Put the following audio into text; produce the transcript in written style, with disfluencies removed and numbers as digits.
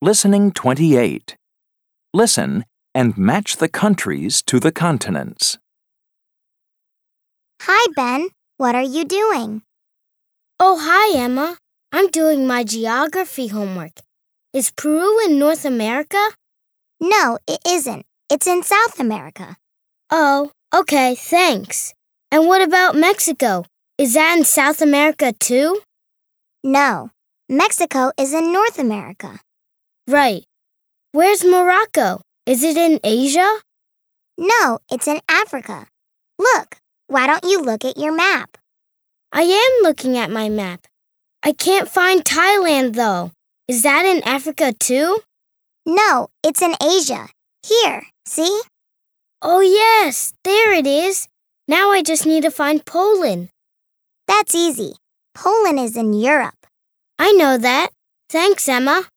Listening 28. Listen and match the countries to the continents. Hi, Ben. What are you doing? Oh, hi, Emma. I'm doing my geography homework. Is Peru in North America? No, it isn't. It's in South America. Oh, okay, thanks. And what about Mexico? Is that in South America too? No, Mexico is in North America. Right. Where's Morocco? Is it in Asia? No, it's in Africa. Look, why don't you look at your map? I am looking at my map. I can't find Thailand, though. Is that in Africa too? No, it's in Asia. Here, see? Oh, yes, there it is. Now I just need to find Poland. That's easy. Poland is in Europe. I know that. Thanks, Emma.